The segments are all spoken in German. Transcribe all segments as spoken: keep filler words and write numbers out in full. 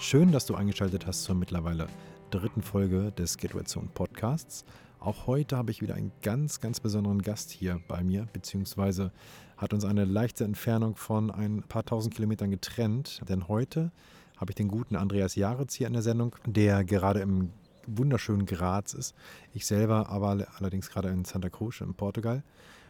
Schön, dass du eingeschaltet hast zur mittlerweile dritten Folge des Get Wet Zone Podcasts. Auch heute habe ich wieder einen ganz, ganz besonderen Gast hier bei mir, beziehungsweise hat uns eine leichte Entfernung von ein paar tausend Kilometern getrennt. Denn heute habe ich den guten Andreas Jaritz hier in der Sendung, der gerade im wunderschönen Graz ist. Ich selber aber allerdings gerade in Santa Cruz in Portugal.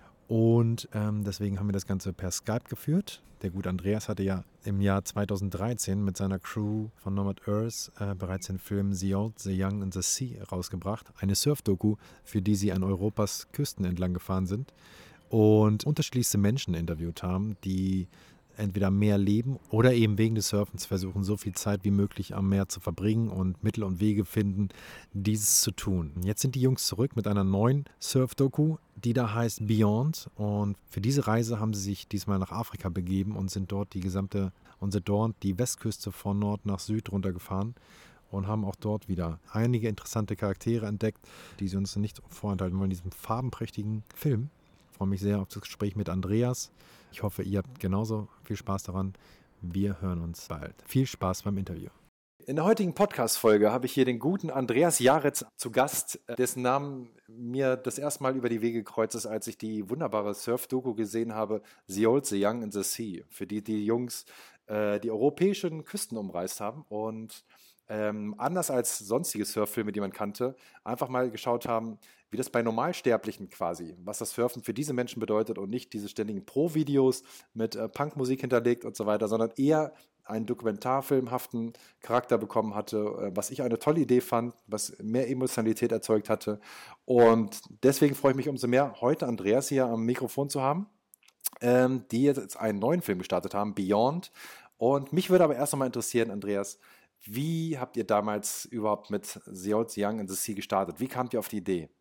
Und ähm, deswegen haben wir das Ganze per Skype geführt. Der gute Andreas hatte ja im Jahr zweitausenddreizehn mit seiner Crew von Nomad Earth äh, bereits den Film The Old, The Young and The Sea rausgebracht. Eine Surf-Doku, für die sie an Europas Küsten entlang gefahren sind und unterschiedlichste Menschen interviewt haben, die entweder am Meer leben oder eben wegen des Surfens versuchen, so viel Zeit wie möglich am Meer zu verbringen und Mittel und Wege finden, dieses zu tun. Jetzt sind die Jungs zurück mit einer neuen Surf-Doku, die da heißt Beyond. Und für diese Reise haben sie sich diesmal nach Afrika begeben und sind dort die gesamte, und sind dort die Westküste von Nord nach Süd runtergefahren und haben auch dort wieder einige interessante Charaktere entdeckt, die sie uns nicht vorenthalten wollen in diesem farbenprächtigen Film. Ich freue mich sehr auf das Gespräch mit Andreas. Ich hoffe, ihr habt genauso viel Spaß daran. Wir hören uns bald. Viel Spaß beim Interview. In der heutigen Podcast-Folge habe ich hier den guten Andreas Jaritz zu Gast, dessen Namen mir das erste Mal über die Wege gekreuzt ist, als ich die wunderbare Surf-Doku gesehen habe, The Old, The Young and The Sea, für die die Jungs äh, die europäischen Küsten umreist haben und ähm, anders als sonstige Surffilme, die man kannte, einfach mal geschaut haben, wie das bei Normalsterblichen quasi, was das Surfen für diese Menschen bedeutet und nicht diese ständigen Pro-Videos mit äh, Punkmusik hinterlegt und so weiter, sondern eher einen dokumentarfilmhaften Charakter bekommen hatte, äh, was ich eine tolle Idee fand, was mehr Emotionalität erzeugt hatte. Und deswegen freue ich mich umso mehr, heute Andreas hier am Mikrofon zu haben, ähm, die jetzt einen neuen Film gestartet haben, Beyond. Und mich würde aber erst einmal interessieren, Andreas, wie habt ihr damals überhaupt mit The Old, The Young and The Sea gestartet? Wie kamt ihr auf die Idee?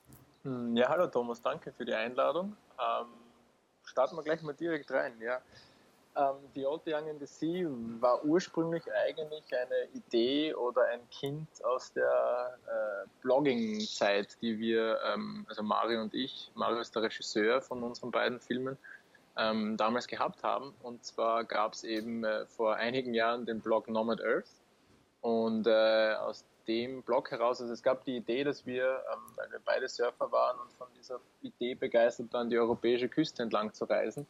Ja, hallo Thomas, danke für die Einladung. Ähm, starten wir gleich mal direkt rein. Ja. Ähm, The Old, The Young and The Sea war ursprünglich eigentlich eine Idee oder ein Kind aus der äh, Blogging-Zeit, die wir, ähm, also Mario und ich, Mario ist der Regisseur von unseren beiden Filmen, ähm, damals gehabt haben. Und zwar gab es eben äh, vor einigen Jahren den Blog Nomad Earth. Und äh, aus dem Blog heraus, also es gab die Idee, dass wir, ähm, weil wir beide Surfer waren und von dieser Idee begeistert waren, die europäische Küste entlang zu reisen,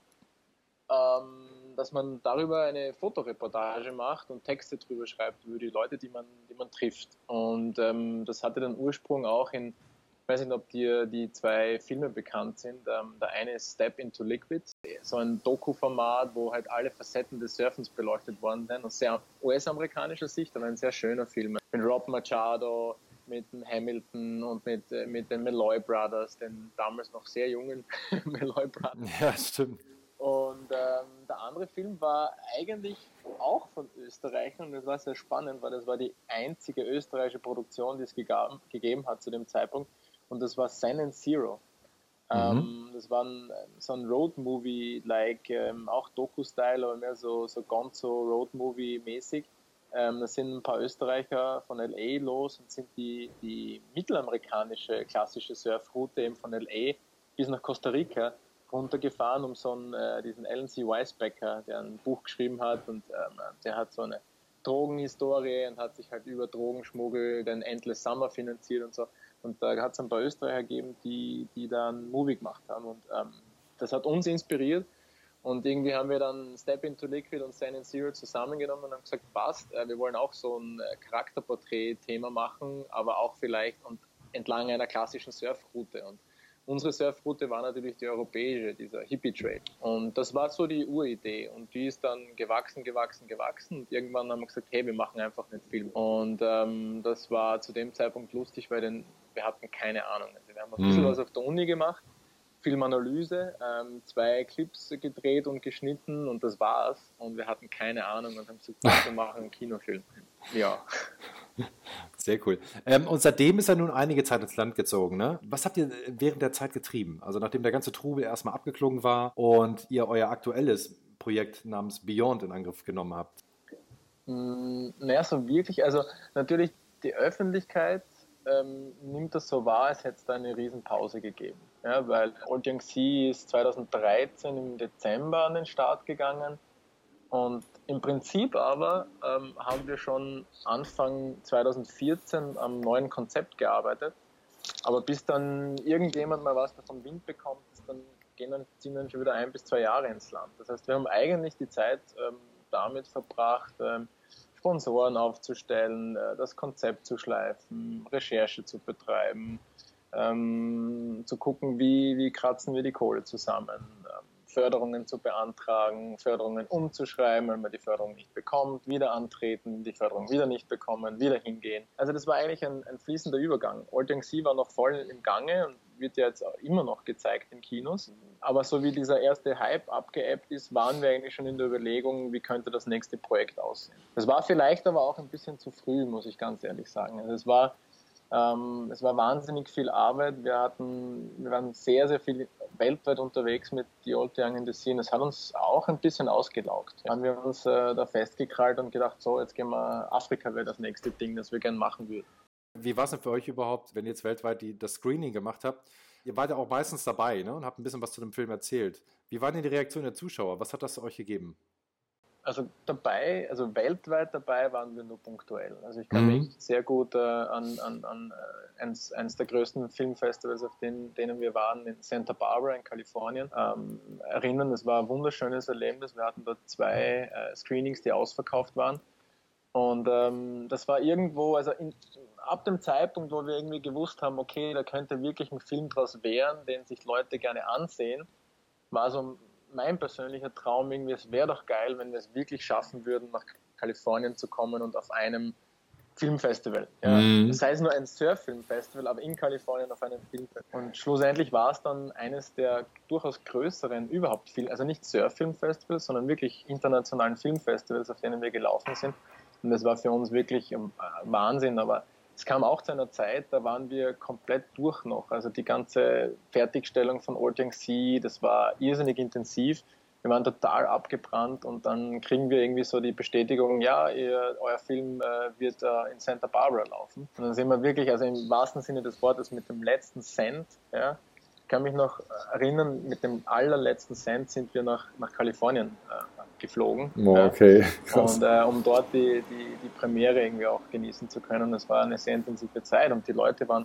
ähm, dass man darüber eine Fotoreportage macht und Texte drüber schreibt über die Leute, die man, die man trifft. Und ähm, das hatte dann Ursprung auch in, ich weiß nicht, ob dir die zwei Filme bekannt sind. Ähm, der eine ist Step into Liquid, so ein Doku-Format, wo halt alle Facetten des Surfens beleuchtet worden sind, aus sehr U S-amerikanischer Sicht, aber ein sehr schöner Film. Mit Rob Machado, mit dem Hamilton und mit, mit den Malloy Brothers, den damals noch sehr jungen Malloy Brothers. Ja, stimmt. Und ähm, der andere Film war eigentlich auch von Österreichern und das war sehr spannend, weil das war die einzige österreichische Produktion, die es gegab, gegeben hat zu dem Zeitpunkt, und das war San and Zero. Mhm. Ähm, das war ein, so ein Road-Movie-like, ähm, auch Doku-Style, aber mehr so, so Gonzo-Road-Movie-mäßig. Ähm, da sind ein paar Österreicher von L A los und sind die, die mittelamerikanische klassische Surfroute eben von L A bis nach Costa Rica runtergefahren, um so einen, äh, diesen Alan C. Weisbecker, der ein Buch geschrieben hat, und ähm, der hat so eine Drogenhistorie und hat sich halt über Drogenschmuggel den Endless Summer finanziert und so. Und da hat es ein paar Österreicher gegeben, die, die da einen Movie gemacht haben. Und ähm, das hat uns inspiriert. Und irgendwie haben wir dann Step into Liquid und San and Zero zusammengenommen und haben gesagt, passt, äh, wir wollen auch so ein äh, Charakterporträt-Thema machen, aber auch vielleicht und entlang einer klassischen Surfroute. Und unsere Surfroute war natürlich die europäische, dieser Hippie-Trail. Und das war so die Uridee. Und die ist dann gewachsen, gewachsen, gewachsen. Und irgendwann haben wir gesagt, hey, wir machen einfach einen Film. Und ähm, das war zu dem Zeitpunkt lustig, weil den, wir hatten keine Ahnung. Also wir haben ein bisschen mhm. was auf der Uni gemacht, Filmanalyse, ähm, zwei Clips gedreht und geschnitten und das war's. Und wir hatten keine Ahnung und haben gesagt, wir machen einen Kinofilm. Ja. Sehr cool. Ähm, und seitdem ist er nun einige Zeit ins Land gezogen, ne? Was habt ihr während der Zeit getrieben? Also nachdem der ganze Trubel erstmal abgeklungen war und ihr euer aktuelles Projekt namens Beyond in Angriff genommen habt? Mm, naja, so wirklich, also natürlich die Öffentlichkeit ähm, nimmt das so wahr, als hätte es da eine Riesenpause gegeben. Ja, weil Old Young Sea ist zweitausenddreizehn im Dezember an den Start gegangen. Und im Prinzip aber ähm, haben wir schon Anfang zwanzig vierzehn am neuen Konzept gearbeitet. Aber bis dann irgendjemand mal was davon Wind bekommt, ist dann, gehen dann, ziehen dann schon wieder ein bis zwei Jahre ins Land. Das heißt, wir haben eigentlich die Zeit ähm, damit verbracht, ähm, Sponsoren aufzustellen, äh, das Konzept zu schleifen, Recherche zu betreiben, ähm, zu gucken, wie, wie kratzen wir die Kohle zusammen, ähm, Förderungen zu beantragen, Förderungen umzuschreiben, wenn man die Förderung nicht bekommt, wieder antreten, die Förderung wieder nicht bekommen, wieder hingehen. Also das war eigentlich ein, ein fließender Übergang. Old Yang Sea war noch voll im Gange und wird ja jetzt auch immer noch gezeigt in Kinos. Aber so wie dieser erste Hype abgeebbt ist, waren wir eigentlich schon in der Überlegung, wie könnte das nächste Projekt aussehen. Das war vielleicht aber auch ein bisschen zu früh, muss ich ganz ehrlich sagen. Also es war Ähm, es war wahnsinnig viel Arbeit. Wir hatten, wir waren sehr, sehr viel weltweit unterwegs mit The Old Young and the Sea. Es hat uns auch ein bisschen ausgelaugt. Dann haben wir uns äh, da festgekrallt und gedacht, so, jetzt gehen wir, Afrika wäre das nächste Ding, das wir gerne machen würden. Wie war es denn für euch überhaupt, wenn ihr jetzt weltweit die, das Screening gemacht habt? Ihr wart ja auch meistens dabei, ne, und habt ein bisschen was zu dem Film erzählt. Wie war denn die Reaktion der Zuschauer? Was hat das euch gegeben? Also dabei, also weltweit dabei waren wir nur punktuell. Also ich kann mhm. mich sehr gut äh, an, an, an äh, eins, eines der größten Filmfestivals, auf denen, denen wir waren, in Santa Barbara in Kalifornien, ähm, erinnern. Es war ein wunderschönes Erlebnis. Wir hatten dort zwei äh, Screenings, die ausverkauft waren. Und ähm, das war irgendwo, also in, ab dem Zeitpunkt, wo wir irgendwie gewusst haben, okay, da könnte wirklich ein Film draus werden, den sich Leute gerne ansehen, war so mein persönlicher Traum irgendwie, es wäre doch geil, wenn wir es wirklich schaffen würden, nach Kalifornien zu kommen und auf einem Filmfestival. Ja. Mhm. Das heißt nur ein Surf-Filmfestival, aber in Kalifornien auf einem Filmfestival. Und schlussendlich war es dann eines der durchaus größeren überhaupt Film, also nicht Surf-Filmfestivals, sondern wirklich internationalen Filmfestivals, auf denen wir gelaufen sind. Und das war für uns wirklich um, äh, Wahnsinn, aber es kam auch zu einer Zeit, da waren wir komplett durch noch. Also die ganze Fertigstellung von Old Yang Sea, das war irrsinnig intensiv. Wir waren total abgebrannt und dann kriegen wir irgendwie so die Bestätigung, ja, ihr, euer Film äh, wird äh, in Santa Barbara laufen. Und dann sind wir wirklich, also im wahrsten Sinne des Wortes, mit dem letzten Cent, ja, ich kann mich noch erinnern, mit dem allerletzten Cent sind wir nach, nach Kalifornien äh, geflogen. Oh, okay. Krass. Und äh, um dort die, die, die Premiere irgendwie auch genießen zu können. Das war eine sehr intensive Zeit und die Leute waren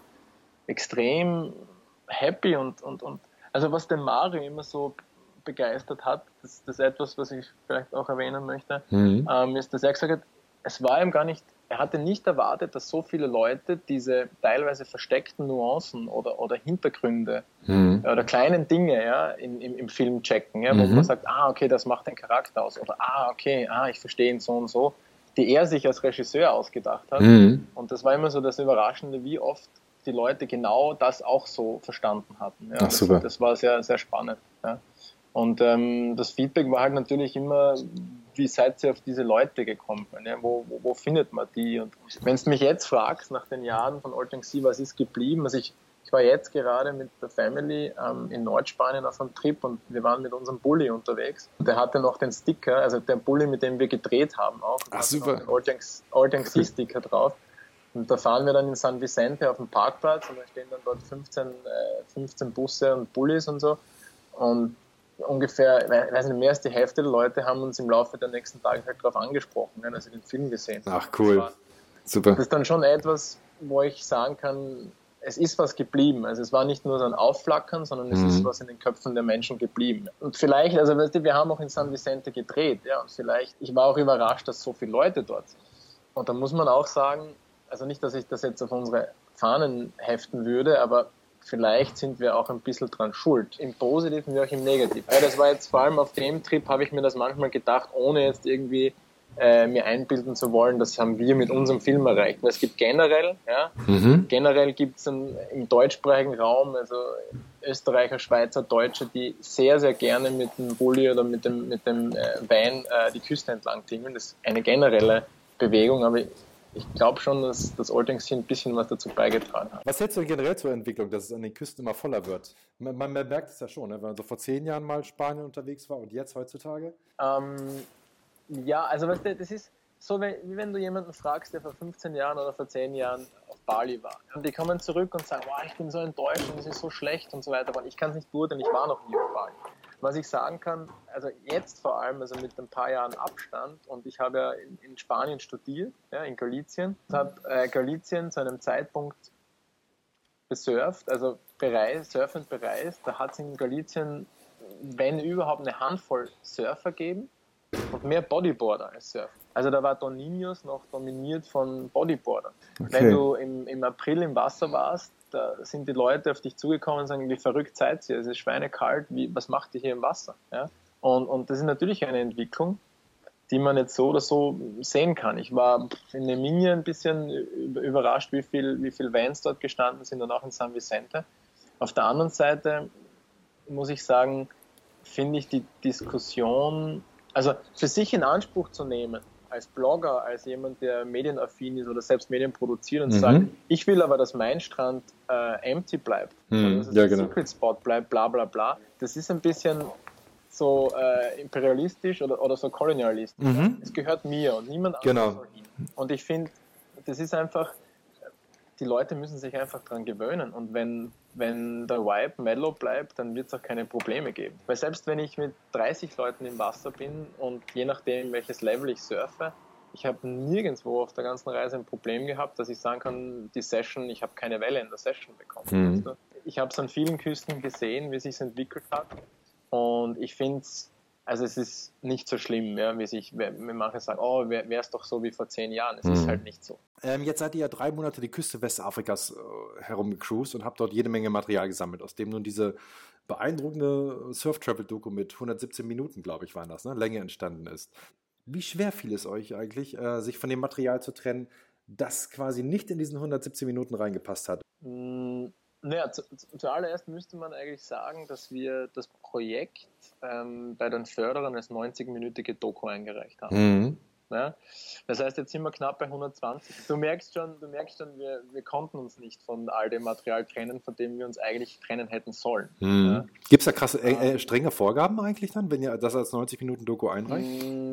extrem happy und, und, und also was den Mario immer so begeistert hat, das, das ist etwas, was ich vielleicht auch erwähnen möchte, mhm. ähm, ist, dass er gesagt hat, es war ihm gar nicht, er hatte nicht erwartet, dass so viele Leute diese teilweise versteckten Nuancen oder, oder Hintergründe mhm. oder kleinen Dinge ja, in, im, im Film checken, ja, wo mhm. man sagt, ah, okay, das macht den Charakter aus oder ah, okay, ah, ich verstehe ihn so und so, die er sich als Regisseur ausgedacht hat. Mhm. Und das war immer so das Überraschende, wie oft die Leute genau das auch so verstanden hatten. Ja. Ach, super. Das, das war sehr, sehr spannend. Ja. Und ähm, das Feedback war halt natürlich immer, wie seid ihr auf diese Leute gekommen? Ja? Wo, wo, wo findet man die? Und wenn du mich jetzt fragst, nach den Jahren von Old Yang Sea, was ist geblieben? Also ich, ich war jetzt gerade mit der Family ähm, in Nordspanien auf einem Trip und wir waren mit unserem Bulli unterwegs. Der hatte noch den Sticker, also der Bulli, mit dem wir gedreht haben auch. Ach, super. Den Old Yang, Old Yang Sea Sticker drauf. Und da fahren wir dann in San Vicente auf dem Parkplatz und da stehen dann dort fünfzehn, äh, fünfzehn Busse und Bullis und so. Und ungefähr, ich weiß nicht, mehr als die Hälfte der Leute haben uns im Laufe der nächsten Tage halt darauf angesprochen, als sie den Film gesehen haben. Ach, cool. Das war, super. Das ist dann schon etwas, wo ich sagen kann, es ist was geblieben. Also es war nicht nur so ein Aufflackern, sondern es mhm. ist was in den Köpfen der Menschen geblieben. Und vielleicht, also weißt du, wir haben auch in San Vicente gedreht, ja, und vielleicht, ich war auch überrascht, dass so viele Leute dort sind. Und da muss man auch sagen, also nicht, dass ich das jetzt auf unsere Fahnen heften würde, aber vielleicht sind wir auch ein bisschen dran schuld. Im Positiven wie auch im Negativen. Ja, das war jetzt vor allem auf dem Trip, habe ich mir das manchmal gedacht, ohne jetzt irgendwie äh, mir einbilden zu wollen, das haben wir mit unserem Film erreicht. Weil es gibt generell, ja, mhm. generell gibt es im deutschsprachigen Raum, also Österreicher, Schweizer, Deutsche, die sehr, sehr gerne mit dem Bulli oder mit dem, mit dem äh, Van äh, die Küste entlang tingeln. Das ist eine generelle Bewegung, aber ich glaube schon, dass das Old Yang Sea ein bisschen was dazu beigetragen hat. Was hältst du denn generell zur Entwicklung, dass es an den Küsten immer voller wird? Man, man merkt es ja schon, ne? Wenn man so vor zehn Jahren mal in Spanien unterwegs war und jetzt heutzutage? Ähm, ja, also weißt du, das ist so, wie wenn du jemanden fragst, der vor fünfzehn Jahren oder vor zehn Jahren auf Bali war. Und die kommen zurück und sagen, wow, ich bin so enttäuscht und es ist so schlecht und so weiter. Aber ich kann es nicht beurteilen, ich war noch nie auf Bali. was ich sagen kann, also jetzt vor allem, also mit ein paar Jahren Abstand, und ich habe ja in, in Spanien studiert, ja, in Galicien, und habe äh, Galicien zu einem Zeitpunkt besurft, also bereist, surfend bereist, da hat es in Galicien, wenn überhaupt, eine Handvoll Surfer gegeben und mehr Bodyboarder als Surfer. Also da war Don Niños noch dominiert von Bodyboardern. Okay. Wenn du im, im April im Wasser warst, da sind die Leute auf dich zugekommen und sagen, wie verrückt seid ihr, es ist schweinekalt, wie, was macht ihr hier im Wasser? Ja? Und, und das ist natürlich eine Entwicklung, die man jetzt so oder so sehen kann. Ich war in Neminia ein bisschen überrascht, wie viel, wie viel Vans dort gestanden sind und auch in San Vicente. Auf der anderen Seite muss ich sagen, finde ich die Diskussion, also für sich in Anspruch zu nehmen, als Blogger, als jemand, der medienaffin ist oder selbst Medien produziert und mhm. sagt, ich will aber, dass mein Strand äh, empty bleibt, mhm. oder dass es ja, ein genau. Secret Spot bleibt, bla bla bla. Das ist ein bisschen so äh, imperialistisch oder, oder so kolonialistisch. Mhm. Es gehört mir und niemand anderes genau. soll hin. Und ich finde, das ist einfach, die Leute müssen sich einfach dran gewöhnen. Und wenn, wenn der Vibe mellow bleibt, dann wird es auch keine Probleme geben. Weil selbst wenn ich mit dreißig Leuten im Wasser bin und je nachdem, welches Level ich surfe, ich habe nirgendwo auf der ganzen Reise ein Problem gehabt, dass ich sagen kann, die Session, ich habe keine Welle in der Session bekommen. Mhm. Weißt du? Ich habe es an vielen Küsten gesehen, wie es sich entwickelt hat. Und ich finde es, also es ist nicht so schlimm, ja, wie sich, wie manche sagen, oh, wäre es doch so wie vor zehn Jahren. Es mhm. ist halt nicht so. Ähm, jetzt seid ihr ja drei Monate die Küste Westafrikas äh, herumgecruised und habt dort jede Menge Material gesammelt, aus dem nun diese beeindruckende Surf-Travel-Doku mit hundertsiebzehn Minuten, glaube ich, waren das, ne, Länge entstanden ist. Wie schwer fiel es euch eigentlich, äh, sich von dem Material zu trennen, das quasi nicht in diesen hundertsiebzehn Minuten reingepasst hat? Mm. Naja, zu, zuallererst müsste man eigentlich sagen, dass wir das Projekt ähm, bei den Förderern als neunzig-minütige Doku eingereicht haben. Mhm. Ja? Das heißt, jetzt sind wir knapp bei hundertzwanzig. Du merkst schon, du merkst schon wir, wir konnten uns nicht von all dem Material trennen, von dem wir uns eigentlich trennen hätten sollen. Mhm. Ja? Gibt es da krasse, äh, äh, strenge Vorgaben eigentlich dann, wenn ihr das als neunzig-Minuten-Doku einreicht?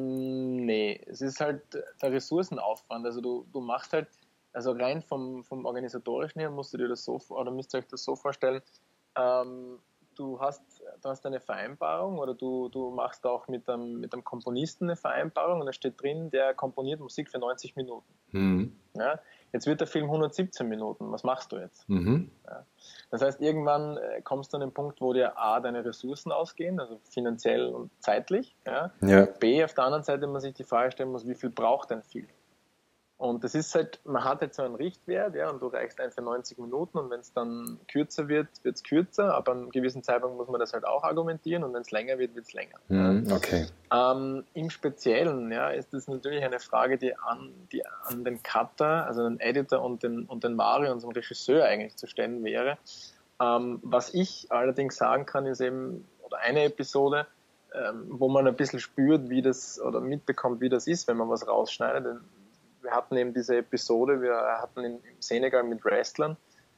Mm, nee, es ist halt der Ressourcenaufwand. Also du, du machst halt, also rein vom, vom Organisatorischen her musst du dir das so, oder müsst ihr euch das so vorstellen, ähm, du hast, du hast eine Vereinbarung oder du, du machst auch mit einem, mit einem Komponisten eine Vereinbarung und da steht drin, der komponiert Musik für neunzig Minuten. Mhm. Ja, jetzt wird der Film hundertsiebzehn Minuten, was machst du jetzt? Mhm. Ja, das heißt, irgendwann kommst du an den Punkt, wo dir A, deine Ressourcen ausgehen, also finanziell und zeitlich, ja? Ja. B, auf der anderen Seite man sich die Frage stellen muss, wie viel braucht ein Film? Und das ist halt, man hat jetzt so einen Richtwert, ja, und du reichst ein für neunzig Minuten und wenn es dann kürzer wird, wird es kürzer, aber an einem gewissen Zeitpunkt muss man das halt auch argumentieren und wenn es länger wird, wird es länger. Mhm, ja. Okay. Ähm, im Speziellen, ja, ist das natürlich eine Frage, die an, die an den Cutter, also den Editor und den, und den Mario, unseren Regisseur eigentlich zu stellen wäre. Ähm, was ich allerdings sagen kann, ist eben, oder eine Episode, ähm, wo man ein bisschen spürt, wie das, oder mitbekommt, wie das ist, wenn man was rausschneidet. Wir hatten eben diese Episode, wir hatten im Senegal mit Wrestlern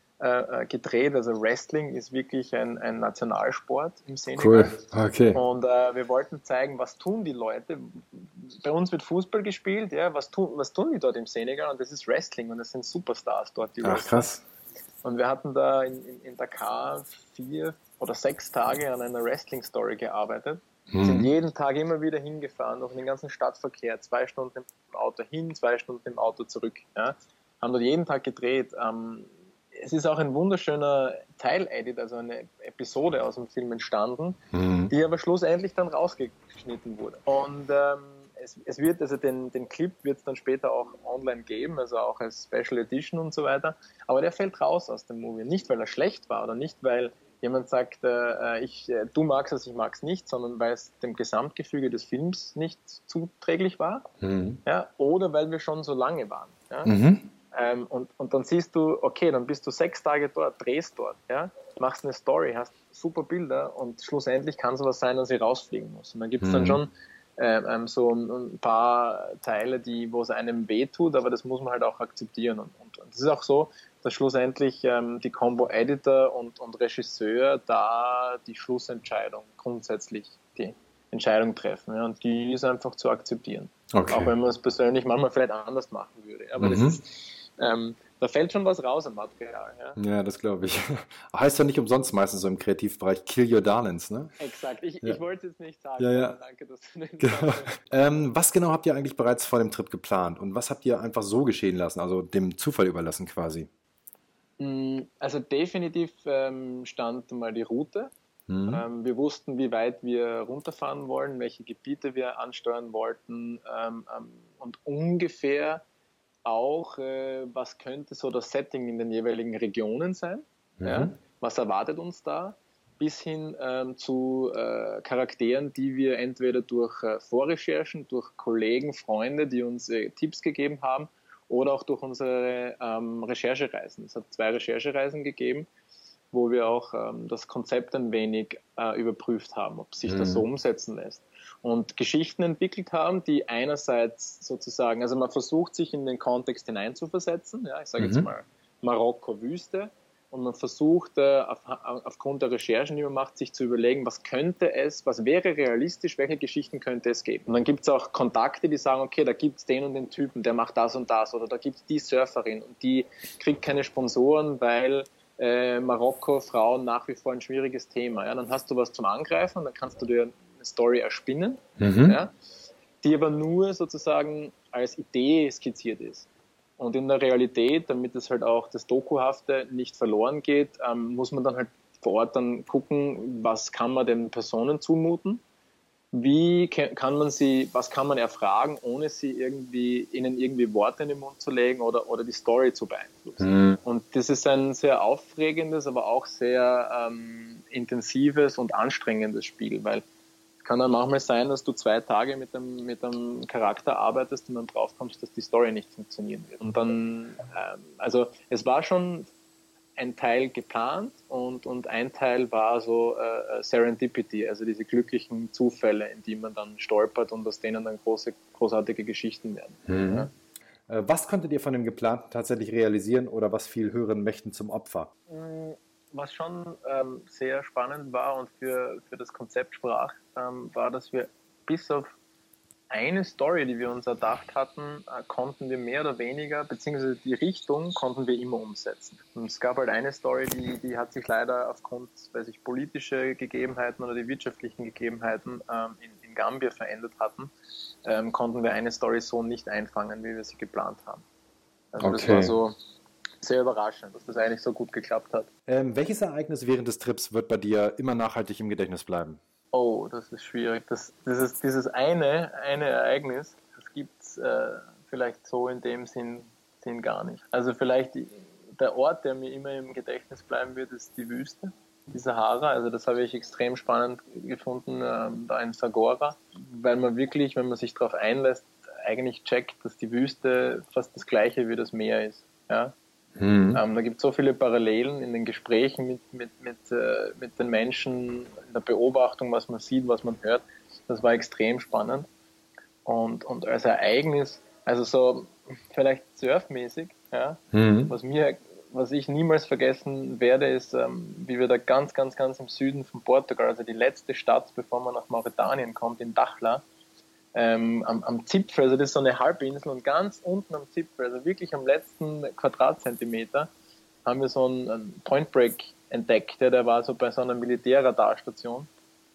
äh, gedreht. Also Wrestling ist wirklich ein, ein Nationalsport im Senegal. Cool, okay. Und äh, wir wollten zeigen, was tun die Leute. Bei uns wird Fußball gespielt, ja, was tun, was tun die dort im Senegal? Und das ist Wrestling und das sind Superstars dort, die Ach, Wrestler. Krass. Und wir hatten da in, in, in Dakar vier oder sechs Tage an einer Wrestling-Story gearbeitet. Wir sind jeden Tag immer wieder hingefahren, durch den ganzen Stadtverkehr, zwei Stunden im Auto hin, zwei Stunden im Auto zurück. Ja. Haben dort jeden Tag gedreht. Ähm, es ist auch ein wunderschöner Teil-Edit, also eine Episode aus dem Film entstanden, mhm. die aber schlussendlich dann rausgeschnitten wurde. Und ähm, es, es wird, also den, den Clip wird es dann später auch online geben, also auch als Special Edition und so weiter. Aber der fällt raus aus dem Movie. Nicht, weil er schlecht war oder nicht, weil jemand sagt, äh, ich, äh, du magst es, ich mag es nicht, sondern weil es dem Gesamtgefüge des Films nicht zuträglich war, mhm. ja, oder weil wir schon so lange waren. Ja? Mhm. Ähm, und, und dann siehst du, okay, dann bist du sechs Tage dort, drehst dort, ja, machst eine Story, hast super Bilder und schlussendlich kann sowas sein, dass ich rausfliegen muss. Und dann gibt es mhm. dann schon ähm, so ein, ein paar Teile, die, wo es einem wehtut, aber das muss man halt auch akzeptieren. Und, und, und das ist auch so, dass schlussendlich ähm, die Combo Editor und, und Regisseur da die Schlussentscheidung grundsätzlich die Entscheidung treffen. Ja, und die ist einfach zu akzeptieren. Okay. Auch wenn man es persönlich manchmal vielleicht anders machen würde. Aber mhm. das ist, ähm, da fällt schon was raus am Material. Ja, ja das glaube ich. Heißt ja nicht umsonst meistens so im Kreativbereich Kill Your Darlings, ne? Exakt, ich, ja. ich wollte es jetzt nicht sagen, ja, ja. aber danke, dass du den genau. ähm, Was genau habt ihr eigentlich bereits vor dem Trip geplant und was habt ihr einfach so geschehen lassen, also dem Zufall überlassen quasi? Also definitiv ähm, stand mal die Route. Mhm. Ähm, wir wussten, wie weit wir runterfahren wollen, welche Gebiete wir ansteuern wollten ähm, ähm, und ungefähr auch, äh, was könnte so das Setting in den jeweiligen Regionen sein, mhm. ja? Was erwartet uns da, bis hin ähm, zu äh, Charakteren, die wir entweder durch äh, Vorrecherchen, durch Kollegen, Freunde, die uns äh, Tipps gegeben haben, oder auch durch unsere ähm, Recherchereisen. Es hat zwei Recherchereisen gegeben, wo wir auch ähm, das Konzept ein wenig äh, überprüft haben, ob sich mhm. das so umsetzen lässt. Und Geschichten entwickelt haben, die einerseits sozusagen, also man versucht sich in den Kontext hineinzuversetzen, ja, ich sage mhm. jetzt mal Marokko, Wüste, und man versucht äh, auf, aufgrund der Recherchen, die man macht, sich zu überlegen, was könnte es, was wäre realistisch, welche Geschichten könnte es geben. Und dann gibt es auch Kontakte, die sagen, okay, da gibt es den und den Typen, der macht das und das, oder da gibt es die Surferin und die kriegt keine Sponsoren, weil äh, Marokko, Frauen nach wie vor ein schwieriges Thema. Ja, dann hast du was zum Angreifen, dann kannst du dir eine Story erspinnen, mhm. ja, die aber nur sozusagen als Idee skizziert ist. Und in der Realität, damit es halt auch das Dokuhafte nicht verloren geht, ähm, muss man dann halt vor Ort dann gucken, was kann man den Personen zumuten, wie kann man sie, was kann man erfragen, ohne sie irgendwie, ihnen irgendwie Worte in den Mund zu legen oder, oder die Story zu beeinflussen. Mhm. Und das ist ein sehr aufregendes, aber auch sehr ähm, intensives und anstrengendes Spiel, weil es kann dann manchmal sein, dass du zwei Tage mit einem, mit einem Charakter arbeitest und dann draufkommst, dass die Story nicht funktionieren wird. Und dann, ähm, also es war schon ein Teil geplant und, und ein Teil war so äh, Serendipity, also diese glücklichen Zufälle, in die man dann stolpert und aus denen dann große, großartige Geschichten werden. Mhm. Ja. Was konntet ihr von dem Geplanten tatsächlich realisieren oder was fiel höheren Mächten zum Opfer? Was schon ähm, sehr spannend war und für, für das Konzept sprach, ähm, war, dass wir bis auf eine Story, die wir uns erdacht hatten, äh, konnten wir mehr oder weniger, beziehungsweise die Richtung konnten wir immer umsetzen. Und es gab halt eine Story, die, die hat sich leider aufgrund, weiß ich, politische Gegebenheiten oder die wirtschaftlichen Gegebenheiten ähm, in, in Gambia verändert hatten, ähm, konnten wir eine Story so nicht einfangen, wie wir sie geplant haben. Also okay. Das war so sehr überraschend, dass das eigentlich so gut geklappt hat. Ähm, welches Ereignis während des Trips wird bei dir immer nachhaltig im Gedächtnis bleiben? Oh, das ist schwierig. Das, dieses, dieses eine, eine Ereignis, das gibt es äh, vielleicht so in dem Sinn, Sinn gar nicht. Also vielleicht die, der Ort, der mir immer im Gedächtnis bleiben wird, ist die Wüste, die Sahara. Also das habe ich extrem spannend gefunden, ähm, da in Sagora, weil man wirklich, wenn man sich darauf einlässt, eigentlich checkt, dass die Wüste fast das Gleiche wie das Meer ist. Ja? Mhm. Ähm, da gibt es so viele Parallelen in den Gesprächen mit, mit, mit, äh, mit den Menschen, in der Beobachtung, was man sieht, was man hört. Das war extrem spannend. Und, und als Ereignis, also so vielleicht surfmäßig, ja, mhm. was, mir, was ich niemals vergessen werde, ist, ähm, wie wir da ganz, ganz, ganz im Süden von Portugal, also die letzte Stadt, bevor man nach Mauretanien kommt, in Dakhla, Ähm, am, am Zipfel, also das ist so eine Halbinsel und ganz unten am Zipfel, also wirklich am letzten Quadratzentimeter, haben wir so einen, einen Point Break entdeckt, der, der war so bei so einer Militärradarstation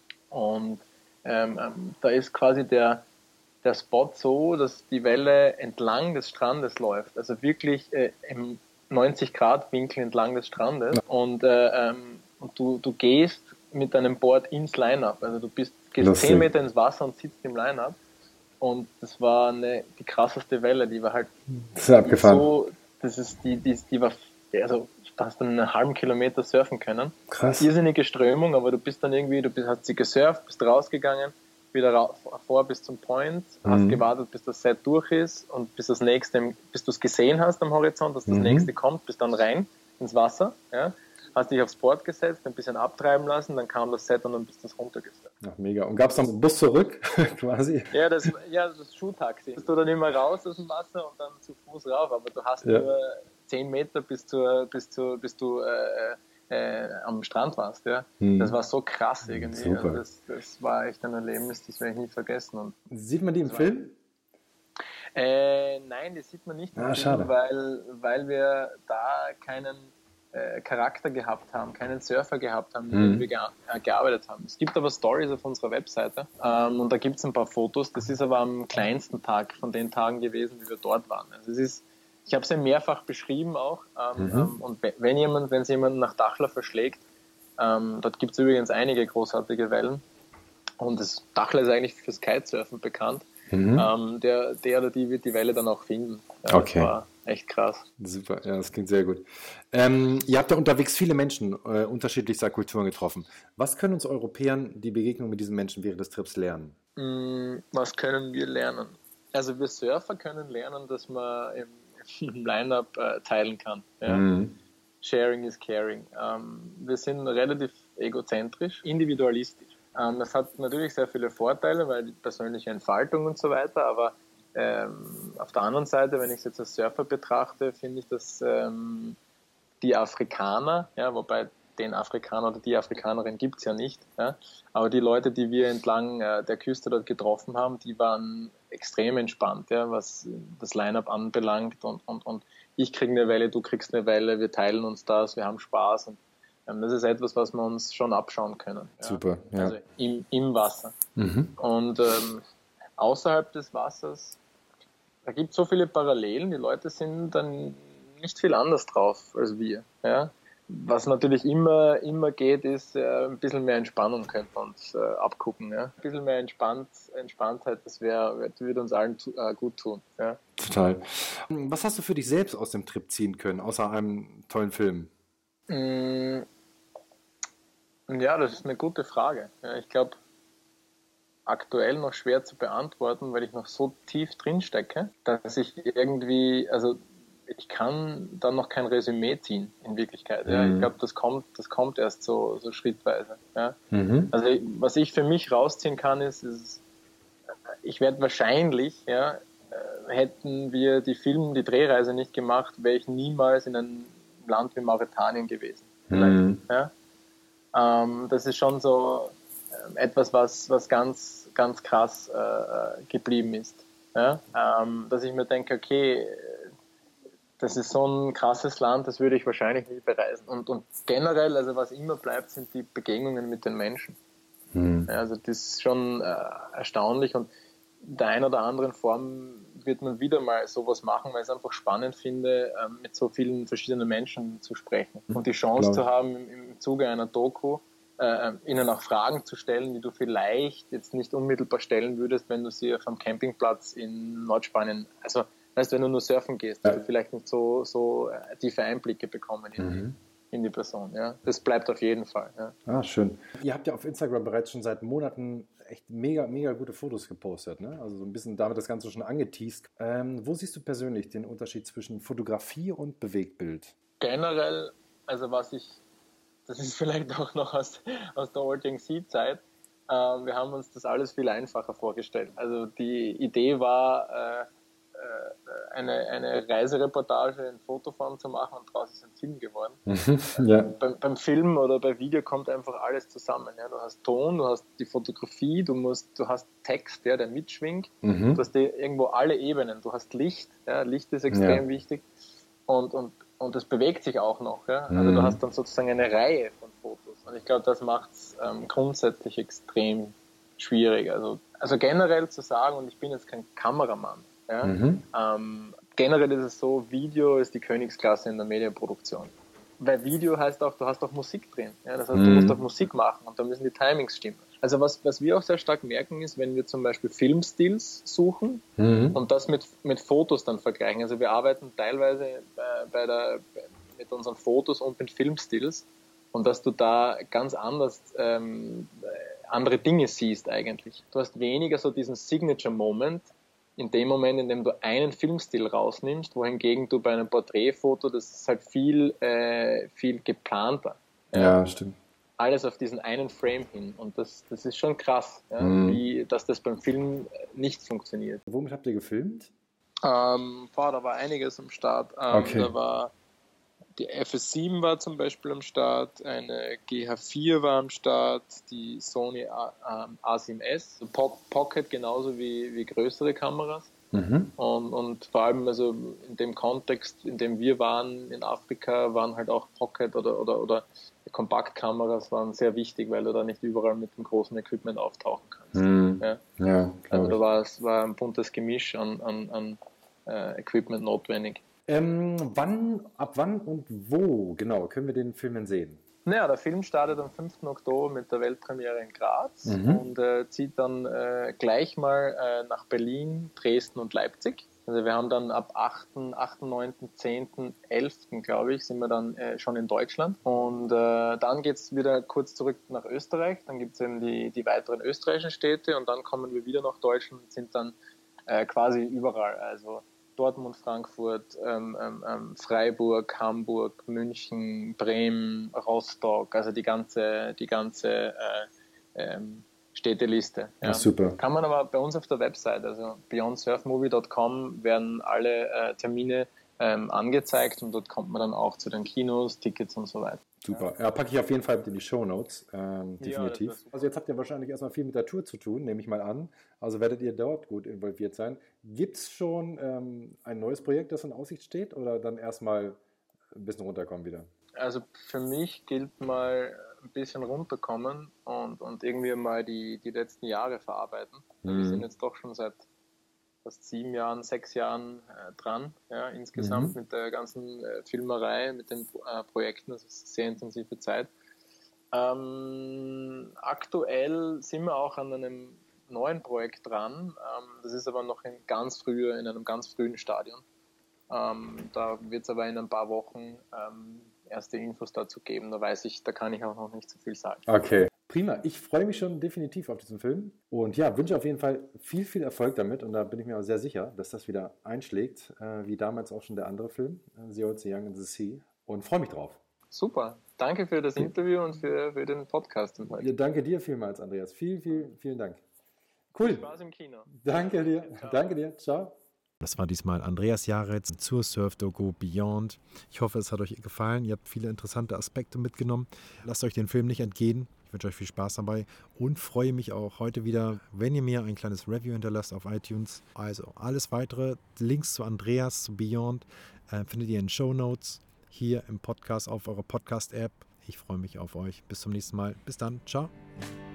und ähm, ähm, da ist quasi der, der Spot so, dass die Welle entlang des Strandes läuft, also wirklich äh, im neunzig Grad Winkel entlang des Strandes und, äh, ähm, und du, du gehst mit deinem Board ins Line-Up, also du bist, gehst zehn Meter ins Wasser und sitzt im Line-Up. Und das war eine, die krasseste Welle, die war halt das ist abgefahren. So, das ist die, die, die war, also da hast du einen halben Kilometer surfen können. Krass. Irrsinnige Strömung, aber du bist dann irgendwie, du bist, hast sie gesurft, bist rausgegangen, wieder rauf, vor bis zum Point, mhm. hast gewartet, bis das Set durch ist und bis das nächste, bis du es gesehen hast am Horizont, dass das mhm. nächste kommt, bist dann rein ins Wasser, ja. Hast dich aufs Board gesetzt, ein bisschen abtreiben lassen, dann kam das Set und dann bist du runtergesetzt. Ach, mega. Und gab es dann einen Bus zurück, quasi? Ja, das, ja, das Schuhtaxi. Bist du dann immer raus aus dem Wasser und dann zu Fuß rauf, aber du hast ja. nur zehn Meter bis, zur, bis, zur, bis du äh, äh, am Strand warst. Ja? Hm. Das war so krass irgendwie. Super. Also das, das war echt ein Erlebnis, das werde ich nie vergessen. Und sieht man die im Film? Äh, nein, die sieht man nicht im Ah, Film, schade. weil, weil wir da keinen äh, Charakter gehabt haben, keinen Surfer gehabt haben, mit Mhm. dem wir gea- äh, gearbeitet haben. Es gibt aber Stories auf unserer Webseite ähm, und da gibt es ein paar Fotos. Das ist aber am kleinsten Tag von den Tagen gewesen, wie wir dort waren. Also es ist, ich habe es ja mehrfach beschrieben auch ähm, Mhm. ähm, und we- wenn jemand, wenn es jemand nach Dachla verschlägt, ähm, dort gibt es übrigens einige großartige Wellen und das Dachla ist eigentlich fürs Kitesurfen bekannt. Mhm. Ähm, der, der oder die wird die Welle dann auch finden. Ja, Okay. Das war echt krass. Super, ja, das klingt sehr gut. Ähm, ihr habt ja unterwegs viele Menschen äh, unterschiedlichster Kulturen getroffen. Was können uns Europäern die Begegnung mit diesen Menschen während des Trips lernen? Mm, Was können wir lernen? Also wir Surfer können lernen, dass man im, im Line-Up äh, teilen kann. Ja? Mhm. Sharing is caring. Ähm, wir sind relativ egozentrisch, individualistisch. Ähm, das hat natürlich sehr viele Vorteile, weil die persönliche Entfaltung und so weiter, aber ähm, auf der anderen Seite, wenn ich es jetzt als Surfer betrachte, finde ich, dass ähm, die Afrikaner, ja, wobei den Afrikaner oder die Afrikanerin gibt es ja nicht, ja, aber die Leute, die wir entlang äh, der Küste dort getroffen haben, die waren extrem entspannt, ja, was das Line-Up anbelangt und, und, und ich kriege eine Welle, du kriegst eine Welle, wir teilen uns das, wir haben Spaß und ähm, das ist etwas, was wir uns schon abschauen können. Ja. Super, ja. Also im, im Wasser. Mhm. Und ähm, außerhalb des Wassers, da gibt es so viele Parallelen, die Leute sind dann nicht viel anders drauf als wir. Ja? Was natürlich immer, immer geht, ist äh, ein bisschen mehr Entspannung könnte man uns äh, abgucken. Ja? Ein bisschen mehr Entspannt, Entspanntheit, das, wär, das würde uns allen tu, äh, gut tun. Ja? Total. Was hast du für dich selbst aus dem Trip ziehen können, außer einem tollen Film? Mm, ja, das ist eine gute Frage. Ja, ich glaube, aktuell noch schwer zu beantworten, weil ich noch so tief drin stecke, dass ich irgendwie, also ich kann dann noch kein Resümee ziehen in Wirklichkeit. Ja. Mhm. Ich glaube, das kommt, das kommt erst so, so schrittweise. Ja. Mhm. Also was ich für mich rausziehen kann, ist, ist ich werde wahrscheinlich, ja, hätten wir die Film, die Drehreise nicht gemacht, wäre ich niemals in einem Land wie Mauretanien gewesen. Mhm. Ja. Ähm, das ist schon so etwas, was, was ganz, ganz krass äh, geblieben ist. Ja? Ähm, dass ich mir denke, okay, das ist so ein krasses Land, das würde ich wahrscheinlich nie bereisen. Und, und generell, also was immer bleibt, sind die Begegnungen mit den Menschen. Mhm. Ja, also das ist schon äh, erstaunlich und in der einen oder anderen Form wird man wieder mal sowas machen, weil ich es einfach spannend finde, äh, mit so vielen verschiedenen Menschen zu sprechen. Und die Chance Klar. zu haben, im, im Zuge einer Doku, äh, ihnen auch Fragen zu stellen, die du vielleicht jetzt nicht unmittelbar stellen würdest, wenn du sie auf einem Campingplatz in Nordspanien, also weißt du, wenn du nur surfen gehst, dass du vielleicht nicht so, so äh, tiefe Einblicke bekommen in, Mhm. die, in die Person. Ja? Das bleibt auf jeden Fall. Ja. Ah, schön. Ihr habt ja auf Instagram bereits schon seit Monaten echt mega, mega gute Fotos gepostet, ne? Also so ein bisschen damit das Ganze schon angeteased. Ähm, wo siehst du persönlich den Unterschied zwischen Fotografie und Bewegtbild? Generell, also was ich, das ist vielleicht auch noch aus, aus der Old Yang Sea-Zeit, äh, wir haben uns das alles viel einfacher vorgestellt. Also die Idee war, äh, äh, eine, eine Reisereportage in Fotoform zu machen und daraus ist ein Film geworden. Ja. Beim, beim Film oder bei Video kommt einfach alles zusammen. Ja. Du hast Ton, du hast die Fotografie, du, musst, du hast Text, ja, der mitschwingt, Mhm. du hast die, irgendwo alle Ebenen, du hast Licht, ja. Licht ist extrem Ja. wichtig und, und, und das bewegt sich auch noch. Ja. Also Mhm. du hast dann sozusagen eine Reihe von Fotos und ich glaube, das macht es ähm, grundsätzlich extrem schwierig. Also, also generell zu sagen, und ich bin jetzt kein Kameramann, ja, Mhm. ähm, generell ist es so, Video ist die Königsklasse in der Medienproduktion. Weil Video heißt auch, du hast auch Musik drin. Ja? Das heißt, du Mhm. musst auch Musik machen und da müssen die Timings stimmen. Also was, was wir auch sehr stark merken ist, wenn wir zum Beispiel Filmstils suchen Mhm. und das mit, mit Fotos dann vergleichen. Also wir arbeiten teilweise bei, bei der, mit unseren Fotos und mit Filmstils und dass du da ganz anders ähm, andere Dinge siehst eigentlich. Du hast weniger so diesen Signature-Moment, in dem Moment, in dem du einen Filmstil rausnimmst, wohingegen du bei einem Porträtfoto, das ist halt viel, äh, viel geplanter. Ja? Ja, stimmt. Alles auf diesen einen Frame hin. Und das, das ist schon krass, ja? Mhm. Wie, dass das beim Film nicht funktioniert. Womit habt ihr gefilmt? Ähm, boah, da war einiges am Start. Ähm, Okay. Da war die F S sieben war zum Beispiel am Start, eine G H vier war am Start, die Sony A sieben S, so Pocket genauso wie, wie größere Kameras. Mhm. Und, und vor allem also in dem Kontext, in dem wir waren in Afrika, waren halt auch Pocket oder, oder, oder Kompaktkameras waren sehr wichtig, weil du da nicht überall mit dem großen Equipment auftauchen kannst. Mhm. Ja. Ja, also da war es war ein buntes Gemisch an, an, an äh, Equipment notwendig. Ähm, wann, ab wann und wo genau können wir den Film sehen? Naja, der Film startet am fünften Oktober mit der Weltpremiere in Graz mhm. und äh, zieht dann äh, gleich mal äh, nach Berlin, Dresden und Leipzig. Also wir haben dann ab achten, neunten, zehnten, elften glaube ich, sind wir dann äh, schon in Deutschland. Und äh, dann geht's wieder kurz zurück nach Österreich. Dann gibt's eben die, die weiteren österreichischen Städte und dann kommen wir wieder nach Deutschland und sind dann äh, quasi überall. Also Dortmund, Frankfurt, ähm, ähm, Freiburg, Hamburg, München, Bremen, Rostock, also die ganze, die ganze äh, ähm, Städteliste. Ja. Ja, super. Kann man aber bei uns auf der Website, also beyond surf movie dot com, werden alle äh, Termine ähm, angezeigt und dort kommt man dann auch zu den Kinos, Tickets und so weiter. Super. Ja, packe ich auf jeden Fall mit in die Shownotes, ähm, definitiv. Ja, also jetzt habt ihr wahrscheinlich erstmal viel mit der Tour zu tun, nehme ich mal an. Also werdet ihr dort gut involviert sein. Gibt es schon ähm, ein neues Projekt, das in Aussicht steht oder dann erstmal ein bisschen runterkommen wieder? Also für mich gilt mal ein bisschen runterkommen und, und irgendwie mal die, die letzten Jahre verarbeiten. Mhm. Wir sind jetzt doch schon seit fast sieben Jahren, sechs Jahren äh, dran, ja, insgesamt mhm. mit der ganzen äh, Filmerei, mit den äh, Projekten. Das ist eine sehr intensive Zeit. Ähm, aktuell sind wir auch an einem neuen Projekt dran. Ähm, das ist aber noch in ganz früher, in einem ganz frühen Stadion. Ähm, da wird es aber in ein paar Wochen ähm, erste Infos dazu geben. Da weiß ich, da kann ich auch noch nicht so viel sagen. Okay. Prima, ich freue mich schon definitiv auf diesen Film und ja, wünsche auf jeden Fall viel, viel Erfolg damit und da bin ich mir auch sehr sicher, dass das wieder einschlägt, äh, wie damals auch schon der andere Film, äh, The Old, The Young and The Sea und freue mich drauf. Super, danke für das Interview und für, für den Podcast. Ja, danke dir vielmals, Andreas, vielen, vielen, vielen Dank. Cool. Viel Spaß im Kino. Danke dir, Ciao. danke dir, ciao. Das war diesmal Andreas Jaretz zur Surf-Doku Beyond. Ich hoffe, es hat euch gefallen. Ihr habt viele interessante Aspekte mitgenommen. Lasst euch den Film nicht entgehen. Ich wünsche euch viel Spaß dabei und freue mich auch heute wieder, wenn ihr mir ein kleines Review hinterlasst auf iTunes. Also alles weitere, Links zu Andreas, zu Beyond, äh, findet ihr in den Shownotes hier im Podcast auf eurer Podcast-App. Ich freue mich auf euch. Bis zum nächsten Mal. Bis dann. Ciao.